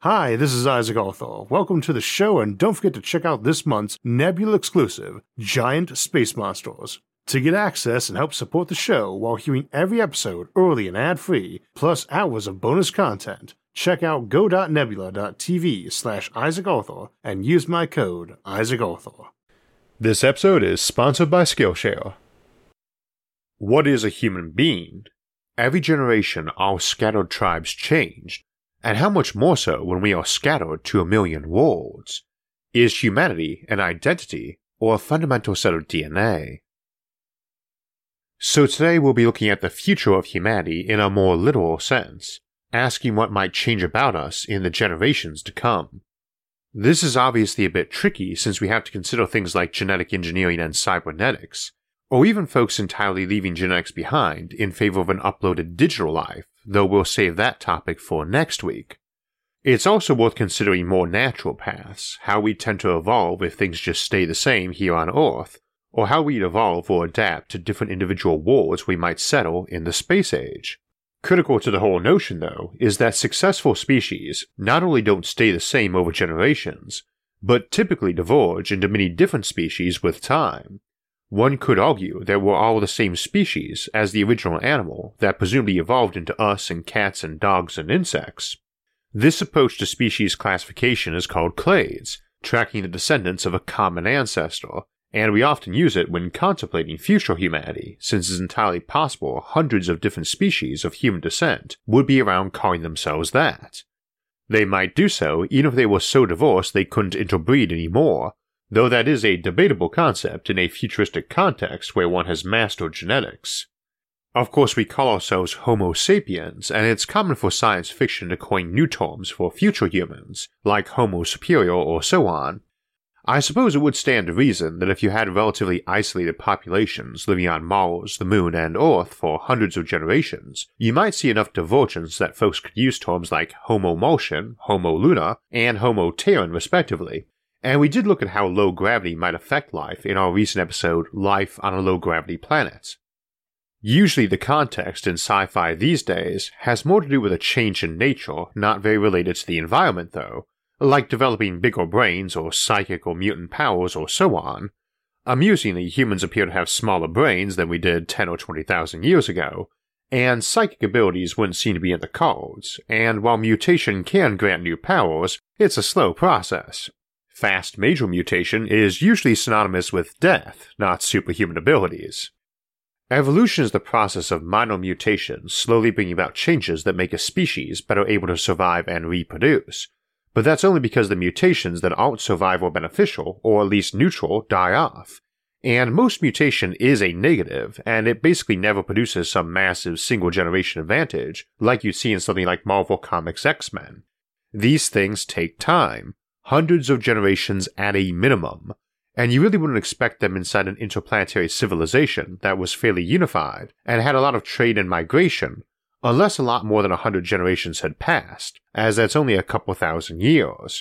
Hi, this is Isaac Arthur. Welcome to the show, and don't forget to check out this month's Nebula exclusive, Giant Space Monsters. To get access and help support the show while hearing every episode early and ad-free, plus hours of bonus content, check out go.nebula.tv/IsaacArthur and use my code IsaacArthur. This episode is sponsored by Skillshare. What is a human being? Every generation, our scattered tribes changed, and how much more so when we are scattered to a million worlds? Is humanity an identity or a fundamental set of DNA? So today we'll be looking at the future of humanity in a more literal sense, asking what might change about us in the generations to come. This is obviously a bit tricky since we have to consider things like genetic engineering and cybernetics, or even folks entirely leaving genetics behind in favor of an uploaded digital life, though we'll save that topic for next week. It's also worth considering more natural paths, how we tend to evolve if things just stay the same here on Earth, or how we'd evolve or adapt to different individual worlds we might settle in the space age. Critical to the whole notion, though, is that successful species not only don't stay the same over generations, but typically diverge into many different species with time. One could argue that we're all the same species as the original animal that presumably evolved into us and cats and dogs and insects. This approach to species classification is called clades, tracking the descendants of a common ancestor, and we often use it when contemplating future humanity, since it's entirely possible hundreds of different species of human descent would be around calling themselves that. They might do so even if they were so diverse they couldn't interbreed anymore, though that is a debatable concept in a futuristic context where one has mastered genetics. Of course, we call ourselves Homo sapiens, and it's common for science fiction to coin new terms for future humans, like Homo superior or so on. I suppose it would stand to reason that if you had relatively isolated populations living on Mars, the Moon, and Earth for hundreds of generations, you might see enough divergence that folks could use terms like Homo Martian, Homo Lunar, and Homo Terran respectively. And we did look at how low gravity might affect life in our recent episode, Life on a Low Gravity Planet. Usually the context in sci-fi these days has more to do with a change in nature, not very related to the environment though, like developing bigger brains or psychic or mutant powers or so on. Amusingly, humans appear to have smaller brains than we did 10 or 20,000 years ago, and psychic abilities wouldn't seem to be in the cards, and while mutation can grant new powers, it's a slow process. Fast major mutation is usually synonymous with death, not superhuman abilities. Evolution is the process of minor mutations slowly bringing about changes that make a species better able to survive and reproduce, but that's only because the mutations that aren't survival beneficial, or at least neutral, die off. And most mutation is a negative, and it basically never produces some massive single-generation advantage, like you see in something like Marvel Comics' X-Men. These things take time. Hundreds of generations at a minimum, and you really wouldn't expect them inside an interplanetary civilization that was fairly unified and had a lot of trade and migration, unless a lot more than 100 generations had passed, as that's only a couple thousand years.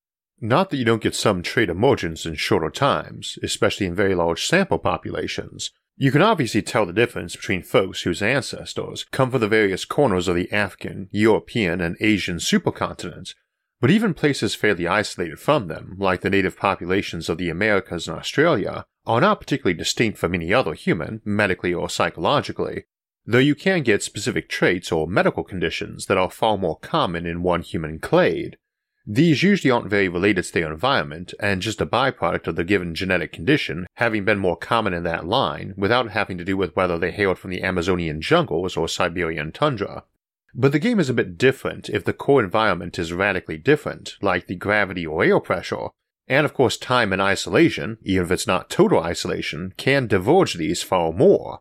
Not that you don't get some trade emergence in shorter times, especially in very large sample populations. You can obviously tell the difference between folks whose ancestors come from the various corners of the African, European, and Asian supercontinents, but even places fairly isolated from them, like the native populations of the Americas and Australia, are not particularly distinct from any other human, medically or psychologically, though you can get specific traits or medical conditions that are far more common in one human clade. These usually aren't very related to their environment, and just a byproduct of the given genetic condition having been more common in that line, without having to do with whether they hailed from the Amazonian jungles or Siberian tundra. But the game is a bit different if the core environment is radically different, like the gravity or air pressure, and of course time and isolation, even if it's not total isolation, can diverge these far more.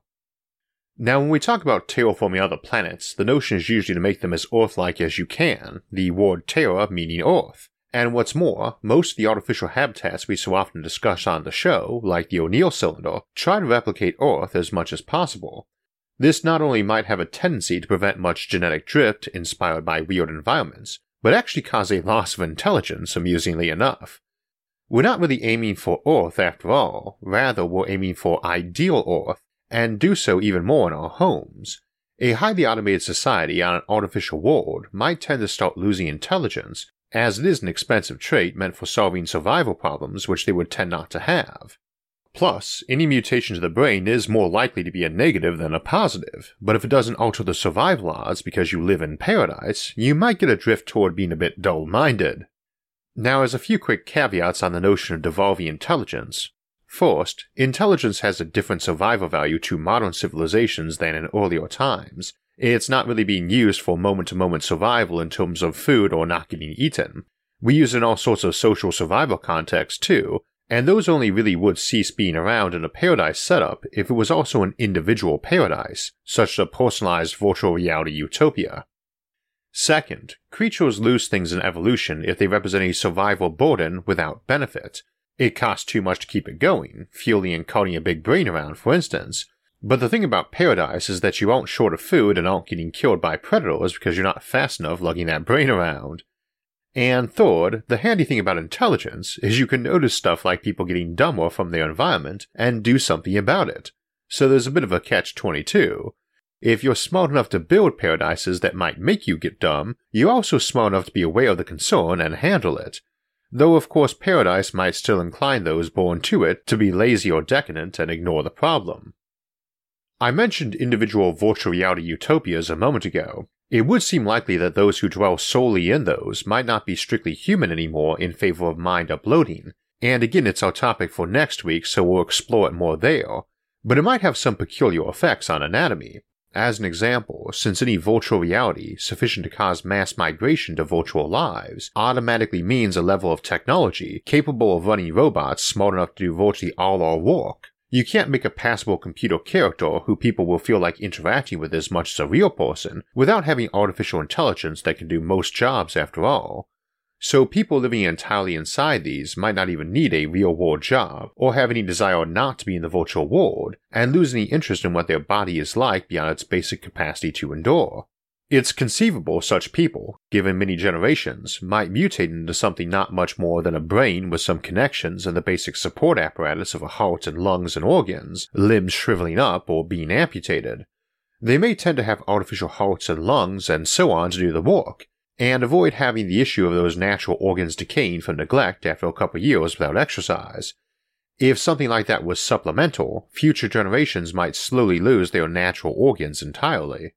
Now when we talk about terraforming other planets, the notion is usually to make them as Earth-like as you can, the word terra meaning Earth, and what's more, most of the artificial habitats we so often discuss on the show, like the O'Neill cylinder, try to replicate Earth as much as possible. This not only might have a tendency to prevent much genetic drift inspired by weird environments, but actually cause a loss of intelligence, amusingly enough. We're not really aiming for Earth after all, rather we're aiming for ideal Earth, and do so even more in our homes. A highly automated society on an artificial world might tend to start losing intelligence, as it is an expensive trait meant for solving survival problems which they would tend not to have. Plus, any mutation to the brain is more likely to be a negative than a positive, but if it doesn't alter the survival odds because you live in paradise, you might get a drift toward being a bit dull-minded. Now, as a few quick caveats on the notion of devolving intelligence. First, intelligence has a different survival value to modern civilizations than in earlier times. It's not really being used for moment-to-moment survival in terms of food or not getting eaten. We use it in all sorts of social survival contexts too, and those only really would cease being around in a paradise setup if it was also an individual paradise, such as a personalized virtual reality utopia. Second, creatures lose things in evolution if they represent a survival burden without benefit. It costs too much to keep it going, fueling and carting a big brain around, for instance. But the thing about paradise is that you aren't short of food and aren't getting killed by predators because you're not fast enough lugging that brain around. And third, the handy thing about intelligence is you can notice stuff like people getting dumber from their environment and do something about it. So there's a bit of a catch-22. If you're smart enough to build paradises that might make you get dumb, you're also smart enough to be aware of the concern and handle it. Though of course paradise might still incline those born to it to be lazy or decadent and ignore the problem. I mentioned individual virtual reality utopias a moment ago. It would seem likely that those who dwell solely in those might not be strictly human anymore in favor of mind uploading, and again it's our topic for next week so we'll explore it more there, but it might have some peculiar effects on anatomy. As an example, since any virtual reality sufficient to cause mass migration to virtual lives automatically means a level of technology capable of running robots smart enough to do virtually all our work, you can't make a passable computer character who people will feel like interacting with as much as a real person without having artificial intelligence that can do most jobs after all. So people living entirely inside these might not even need a real-world job or have any desire not to be in the virtual world and lose any interest in what their body is like beyond its basic capacity to endure. It's conceivable such people, given many generations, might mutate into something not much more than a brain with some connections and the basic support apparatus of a heart and lungs and organs, limbs shriveling up or being amputated. They may tend to have artificial hearts and lungs and so on to do the work, and avoid having the issue of those natural organs decaying from neglect after a couple years without exercise. If something like that was supplemental, future generations might slowly lose their natural organs entirely.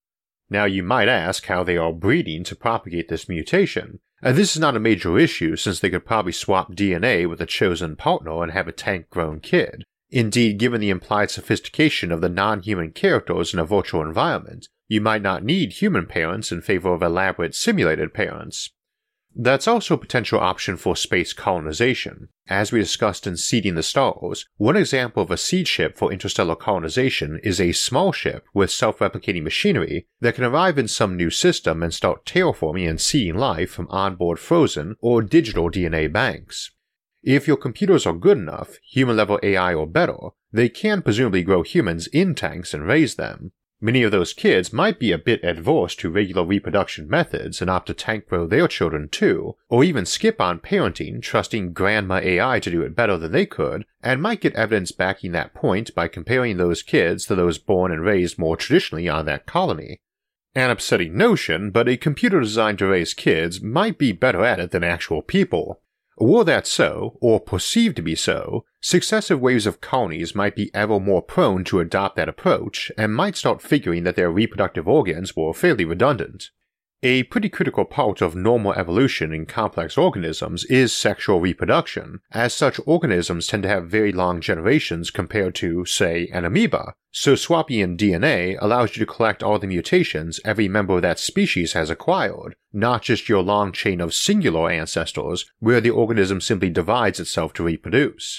Now you might ask how they are breeding to propagate this mutation. This is not a major issue since they could probably swap DNA with a chosen partner and have a tank-grown kid. Indeed, given the implied sophistication of the non-human characters in a virtual environment, you might not need human parents in favor of elaborate simulated parents. That's also a potential option for space colonization. As we discussed in Seeding the Stars, one example of a seed ship for interstellar colonization is a small ship with self-replicating machinery that can arrive in some new system and start terraforming and seeding life from onboard frozen or digital DNA banks. If your computers are good enough, human-level AI or better, they can presumably grow humans in tanks and raise them. Many of those kids might be a bit adverse to regular reproduction methods and opt to tank grow their children too, or even skip on parenting, trusting Grandma AI to do it better than they could, and might get evidence backing that point by comparing those kids to those born and raised more traditionally on that colony. An upsetting notion, but a computer designed to raise kids might be better at it than actual people. Were that so, or perceived to be so, successive waves of colonies might be ever more prone to adopt that approach and might start figuring that their reproductive organs were fairly redundant. A pretty critical part of normal evolution in complex organisms is sexual reproduction, as such organisms tend to have very long generations compared to, say, an amoeba, so swapping in DNA allows you to collect all the mutations every member of that species has acquired, not just your long chain of singular ancestors where the organism simply divides itself to reproduce.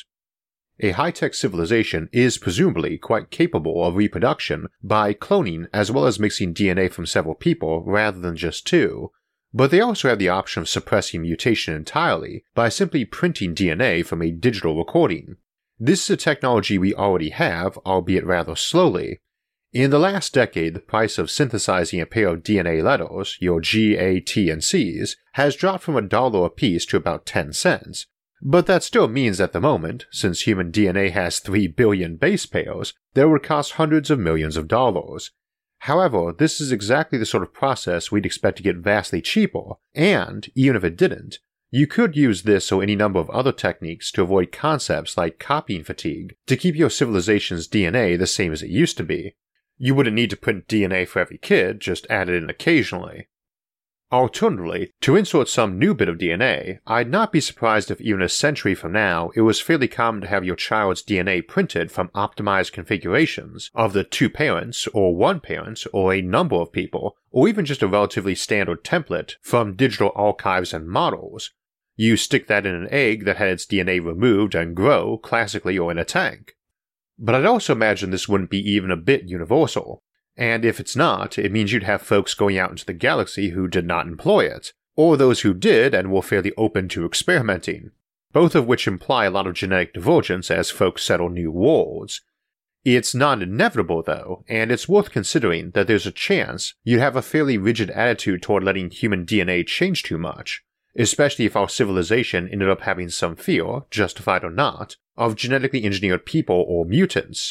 A high-tech civilization is presumably quite capable of reproduction by cloning as well as mixing DNA from several people rather than just two, but they also have the option of suppressing mutation entirely by simply printing DNA from a digital recording. This is a technology we already have, albeit rather slowly. In the last decade, the price of synthesizing a pair of DNA letters, your G, A, T, and Cs, has dropped from $1 apiece to about 10 cents. But that still means at the moment, since human DNA has 3 billion base pairs, that it would cost hundreds of millions of dollars. However, this is exactly the sort of process we'd expect to get vastly cheaper, and, even if it didn't, you could use this or any number of other techniques to avoid concepts like copying fatigue to keep your civilization's DNA the same as it used to be. You wouldn't need to print DNA for every kid, just add it in occasionally. Alternatively, to insert some new bit of DNA, I'd not be surprised if even a century from now it was fairly common to have your child's DNA printed from optimized configurations of the two parents, or one parent, or a number of people, or even just a relatively standard template from digital archives and models. You stick that in an egg that had its DNA removed and grow, classically or in a tank. But I'd also imagine this wouldn't be even a bit universal. And if it's not, it means you'd have folks going out into the galaxy who did not employ it, or those who did and were fairly open to experimenting, both of which imply a lot of genetic divergence as folks settle new worlds. It's not inevitable though, and it's worth considering that there's a chance you'd have a fairly rigid attitude toward letting human DNA change too much, especially if our civilization ended up having some fear, justified or not, of genetically engineered people or mutants.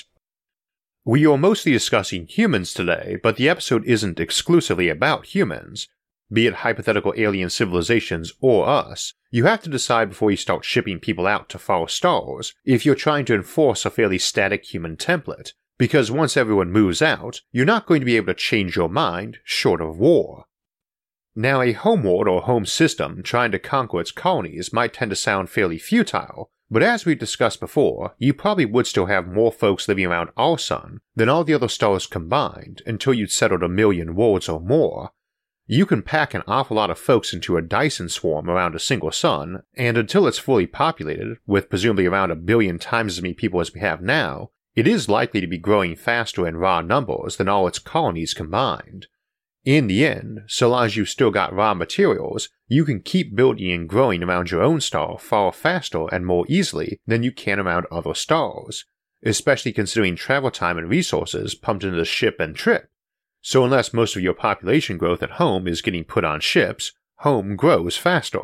We are mostly discussing humans today, but the episode isn't exclusively about humans. Be it hypothetical alien civilizations or us, you have to decide before you start shipping people out to far stars if you're trying to enforce a fairly static human template, because once everyone moves out, you're not going to be able to change your mind short of war. Now, a homeworld or home system trying to conquer its colonies might tend to sound fairly futile, but as we've discussed before, you probably would still have more folks living around our sun than all the other stars combined until you'd settled 1 million worlds or more. You can pack an awful lot of folks into a Dyson swarm around a single sun, and until it's fully populated, with presumably around 1 billion times as many people as we have now, it is likely to be growing faster in raw numbers than all its colonies combined. In the end, so long as you've still got raw materials, you can keep building and growing around your own star far faster and more easily than you can around other stars, especially considering travel time and resources pumped into the ship and trip. So unless most of your population growth at home is getting put on ships, home grows faster.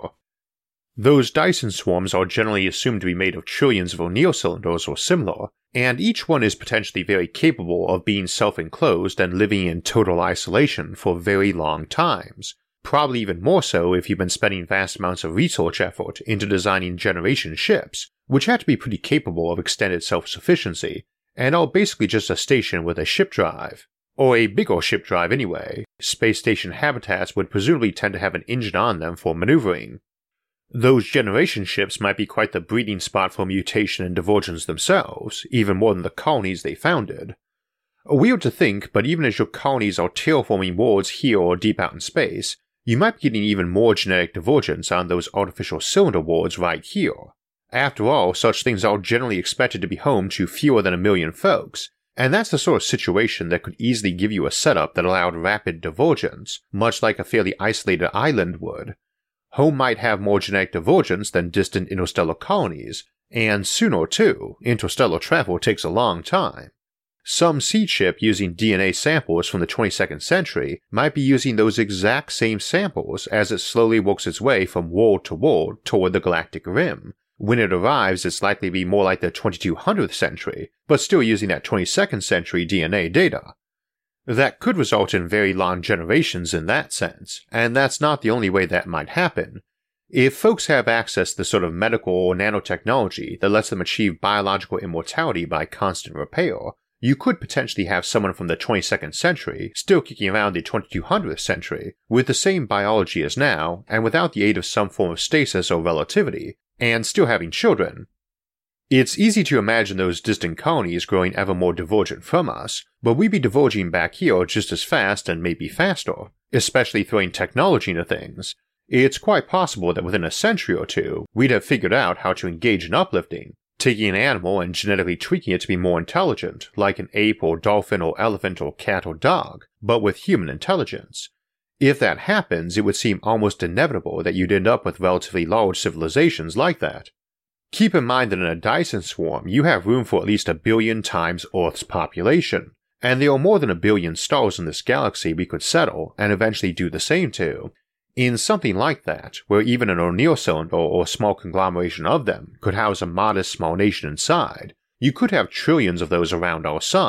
Those Dyson swarms are generally assumed to be made of trillions of O'Neill cylinders or similar, and each one is potentially very capable of being self-enclosed and living in total isolation for very long times, probably even more so if you've been spending vast amounts of research effort into designing generation ships, which have to be pretty capable of extended self-sufficiency, and are basically just a station with a ship drive. Or a bigger ship drive anyway. Space station habitats would presumably tend to have an engine on them for maneuvering. Those generation ships might be quite the breeding spot for mutation and divergence themselves, even more than the colonies they founded. Weird to think, but even as your colonies are terraforming worlds here or deep out in space, you might be getting even more genetic divergence on those artificial cylinder worlds right here. After all, such things are generally expected to be home to fewer than 1 million folks, and that's the sort of situation that could easily give you a setup that allowed rapid divergence, much like a fairly isolated island would. Home might have more genetic divergence than distant interstellar colonies, and sooner too. Interstellar travel takes a long time. Some seed ship using DNA samples from the 22nd century might be using those exact same samples as it slowly works its way from world to world toward the galactic rim. When it arrives, it's likely to be more like the 2200th century, but still using that 22nd century DNA data. That could result in very long generations in that sense, and that's not the only way that might happen. If folks have access to the sort of medical or nanotechnology that lets them achieve biological immortality by constant repair, you could potentially have someone from the 22nd century still kicking around the 2200th century with the same biology as now and without the aid of some form of stasis or relativity, and still having children. It's easy to imagine those distant colonies growing ever more divergent from us, but we'd be diverging back here just as fast and maybe faster, especially throwing technology into things. It's quite possible that within a century or two, we'd have figured out how to engage in uplifting, taking an animal and genetically tweaking it to be more intelligent, like an ape or dolphin or elephant or cat or dog, but with human intelligence. If that happens, it would seem almost inevitable that you'd end up with relatively large civilizations like that. Keep in mind that in a Dyson swarm, you have room for at least 1 billion times Earth's population, and there are more than 1 billion stars in this galaxy we could settle and eventually do the same to. In something like that, where even an O'Neill cylinder or small conglomeration of them could house a modest small nation inside, you could have trillions of those around our sun,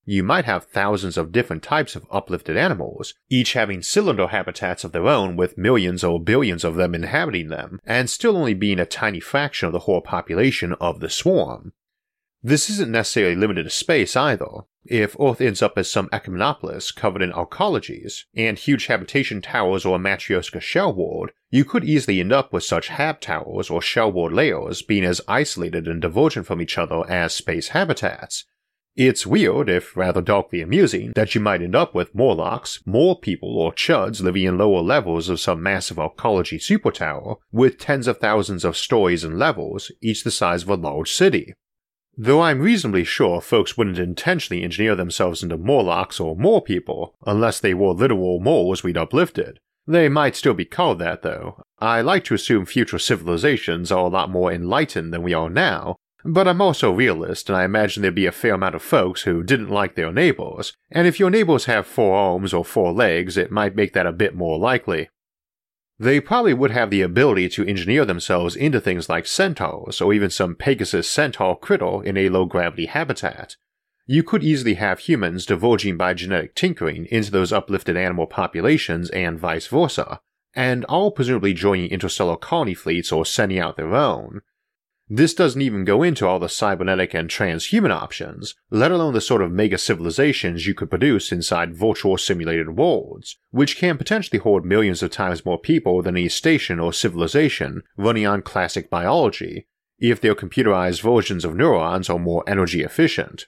you might have thousands of different types of uplifted animals, each having cylinder habitats of their own with millions or billions of them inhabiting them, and still only being a tiny fraction of the whole population of the swarm. This isn't necessarily limited to space either. If Earth ends up as some echinopolis covered in arcologies, and huge habitation towers or a Matryoshka shell world, you could easily end up with such hab towers or shell world layers being as isolated and divergent from each other as space habitats. It's weird, if rather darkly amusing, that you might end up with Morlocks, more people or chuds living in lower levels of some massive arcology supertower, with tens of thousands of stories and levels, each the size of a large city. Though I'm reasonably sure folks wouldn't intentionally engineer themselves into Morlocks or more people, unless they were literal moles we'd uplifted. They might still be called that though. I like to assume future civilizations are a lot more enlightened than we are now, but I'm also a realist and I imagine there'd be a fair amount of folks who didn't like their neighbors, and if your neighbors have 4 arms or 4 legs, it might make that a bit more likely. They probably would have the ability to engineer themselves into things like centaurs, or even some Pegasus centaur critter in a low-gravity habitat. You could easily have humans diverging by genetic tinkering into those uplifted animal populations and vice versa, and all presumably joining interstellar colony fleets or sending out their own. This doesn't even go into all the cybernetic and transhuman options, let alone the sort of mega civilizations you could produce inside virtual simulated worlds, which can potentially hold millions of times more people than any station or civilization running on classic biology, if their computerized versions of neurons are more energy efficient.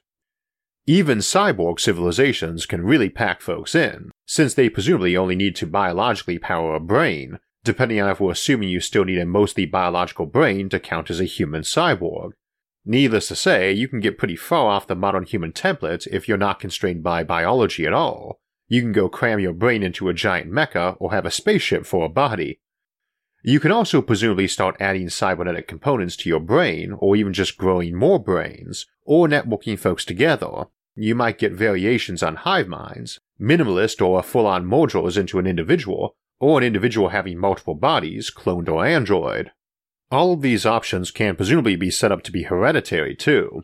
Even cyborg civilizations can really pack folks in, since they presumably only need to biologically power a brain, depending on if we're assuming you still need a mostly biological brain to count as a human cyborg. Needless to say, you can get pretty far off the modern human template if you're not constrained by biology at all. You can go cram your brain into a giant mecha or have a spaceship for a body. You can also presumably start adding cybernetic components to your brain, or even just growing more brains, or networking folks together. You might get variations on hive minds, minimalist or full-on mergers into an individual, or an individual having multiple bodies, cloned or android. All of these options can presumably be set up to be hereditary too.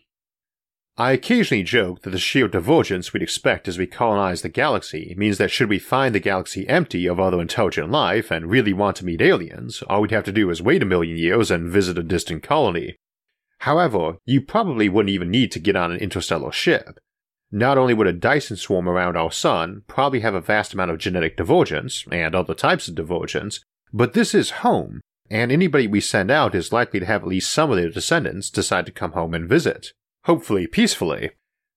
I occasionally joke that the sheer divergence we'd expect as we colonize the galaxy means that should we find the galaxy empty of other intelligent life and really want to meet aliens, all we'd have to do is wait 1,000,000 years and visit a distant colony. However, you probably wouldn't even need to get on an interstellar ship. Not only would a Dyson swarm around our sun probably have a vast amount of genetic divergence, and other types of divergence, but this is home, and anybody we send out is likely to have at least some of their descendants decide to come home and visit. Hopefully peacefully.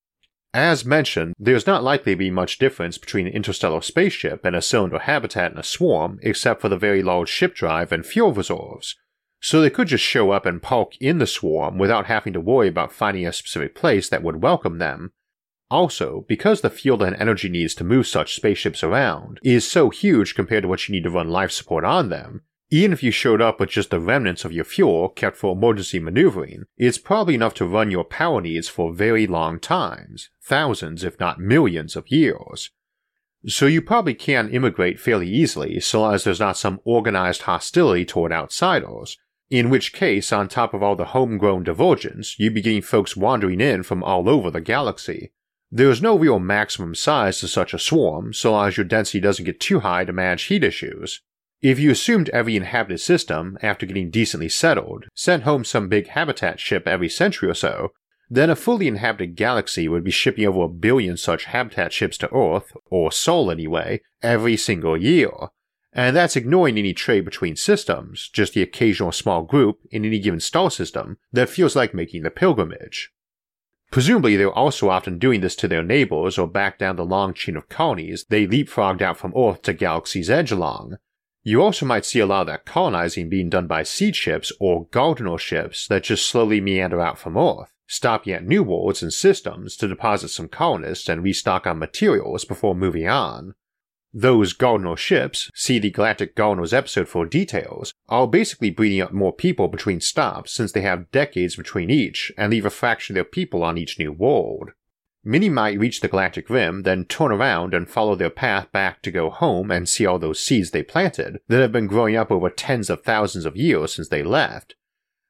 As mentioned, there's not likely to be much difference between an interstellar spaceship and a cylinder habitat in a swarm except for the very large ship drive and fuel reserves, so they could just show up and park in the swarm without having to worry about finding a specific place that would welcome them. Also, because the fuel and energy needs to move such spaceships around is so huge compared to what you need to run life support on them, even if you showed up with just the remnants of your fuel kept for emergency maneuvering, it's probably enough to run your power needs for very long times, thousands if not millions of years. So you probably can immigrate fairly easily so long as there's not some organized hostility toward outsiders, in which case on top of all the homegrown divergence you'd be getting folks wandering in from all over the galaxy. There's no real maximum size to such a swarm so long as your density doesn't get too high to manage heat issues. If you assumed every inhabited system, after getting decently settled, sent home some big habitat ship every century or so, then a fully inhabited galaxy would be shipping over 1 billion such habitat ships to Earth, or Sol anyway, every single year. And that's ignoring any trade between systems, just the occasional small group in any given star system that feels like making the pilgrimage. Presumably they're also often doing this to their neighbors or back down the long chain of colonies they leapfrogged out from Earth to Galaxy's edge along. You also might see a lot of that colonizing being done by seed ships or gardener ships that just slowly meander out from Earth, stopping at new worlds and systems to deposit some colonists and restock on materials before moving on. Those gardener ships, see the Galactic Gardeners episode for details, are basically breeding up more people between stops since they have decades between each and leave a fraction of their people on each new world. Many might reach the galactic rim, then turn around and follow their path back to go home and see all those seeds they planted that have been growing up over tens of thousands of years since they left.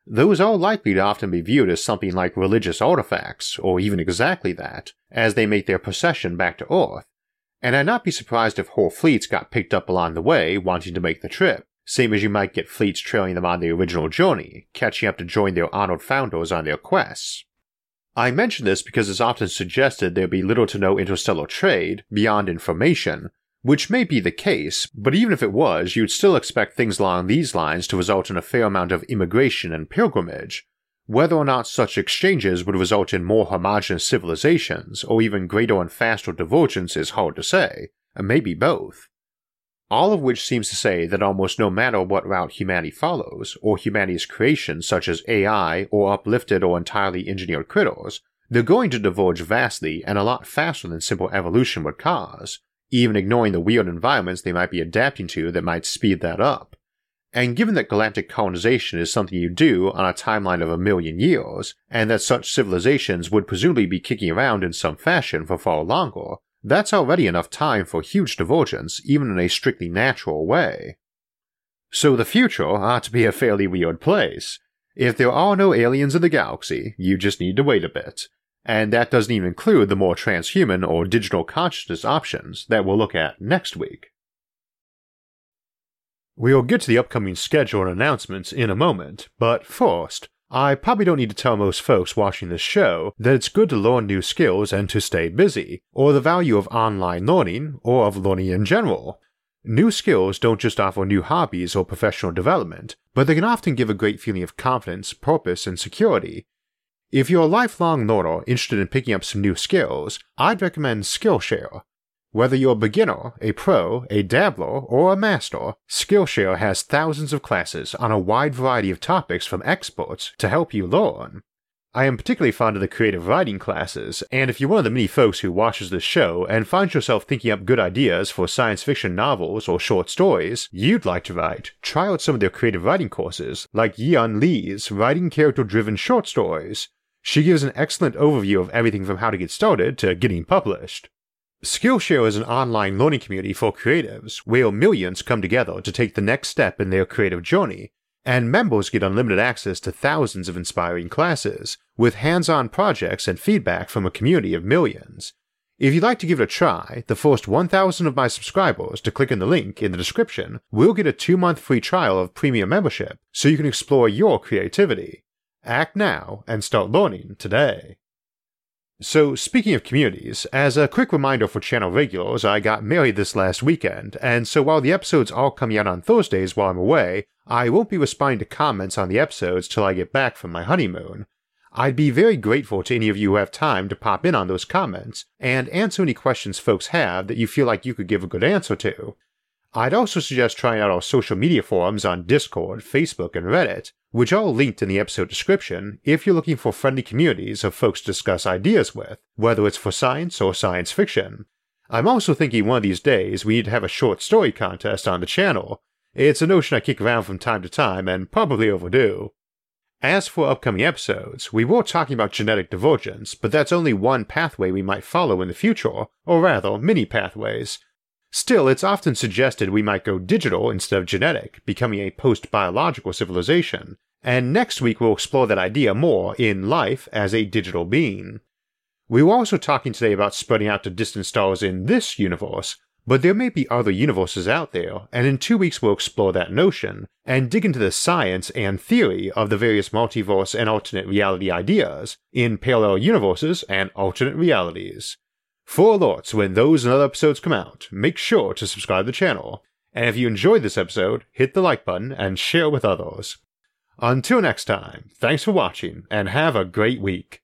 those are likely to often be viewed as something like religious artifacts, or even exactly that, as they make their procession back to Earth, and I'd not be surprised if whole fleets got picked up along the way wanting to make the trip, same as you might get fleets trailing them on the original journey, catching up to join their honored founders on their quests. I mention this because it's often suggested there be little to no interstellar trade beyond information, which may be the case, but even if it was, you'd still expect things along these lines to result in a fair amount of immigration and pilgrimage. Whether or not such exchanges would result in more homogeneous civilizations, or even greater and faster divergence is hard to say, and maybe both. All of which seems to say that almost no matter what route humanity follows, or humanity's creations such as AI or uplifted or entirely engineered critters, they're going to diverge vastly and a lot faster than simple evolution would cause, even ignoring the weird environments they might be adapting to that might speed that up. And given that galactic colonization is something you do on a timeline of 1,000,000 years, and that such civilizations would presumably be kicking around in some fashion for far longer, that's already enough time for huge divergence, even in a strictly natural way. So the future ought to be a fairly weird place. If there are no aliens in the galaxy, you just need to wait a bit. And that doesn't even include the more transhuman or digital consciousness options that we'll look at next week. We'll get to the upcoming schedule and announcements in a moment, but first, I probably don't need to tell most folks watching this show that it's good to learn new skills and to stay busy, or the value of online learning, or of learning in general. New skills don't just offer new hobbies or professional development, but they can often give a great feeling of confidence, purpose, and security. If you're a lifelong learner interested in picking up some new skills, I'd recommend Skillshare. Whether you're a beginner, a pro, a dabbler, or a master, Skillshare has thousands of classes on a wide variety of topics from experts to help you learn. I am particularly fond of the creative writing classes, and if you're one of the many folks who watches this show and finds yourself thinking up good ideas for science fiction novels or short stories you'd like to write, try out some of their creative writing courses, like Yeon Lee's Writing Character-Driven Short Stories. She gives an excellent overview of everything from how to get started to getting published. Skillshare is an online learning community for creatives where millions come together to take the next step in their creative journey, and members get unlimited access to thousands of inspiring classes, with hands-on projects and feedback from a community of millions. If you'd like to give it a try, the first 1,000 of my subscribers to click in the link in the description will get a 2-month free trial of premium membership so you can explore your creativity. Act now and start learning today. So, speaking of communities, as a quick reminder for channel regulars, I got married this last weekend, and so while the episodes are coming out on Thursdays while I'm away, I won't be responding to comments on the episodes till I get back from my honeymoon. I'd be very grateful to any of you who have time to pop in on those comments and answer any questions folks have that you feel like you could give a good answer to. I'd also suggest trying out our social media forums on Discord, Facebook, and Reddit, which are all linked in the episode description if you're looking for friendly communities of folks to discuss ideas with, whether it's for science or science fiction. I'm also thinking one of these days we need to have a short story contest on the channel. It's a notion I kick around from time to time and probably overdue. As for upcoming episodes, we were talking about genetic divergence, but that's only one pathway we might follow in the future, or rather, many pathways. Still, it's often suggested we might go digital instead of genetic, becoming a post-biological civilization, and next week we'll explore that idea more in Life as a Digital Being. We were also talking today about spreading out to distant stars in this universe, but there may be other universes out there, and in 2 weeks we'll explore that notion, and dig into the science and theory of the various multiverse and alternate reality ideas in parallel universes and alternate realities. For alerts when those and other episodes come out, make sure to subscribe to the channel, and if you enjoyed this episode, hit the like button and share with others. Until next time, thanks for watching, and have a great week.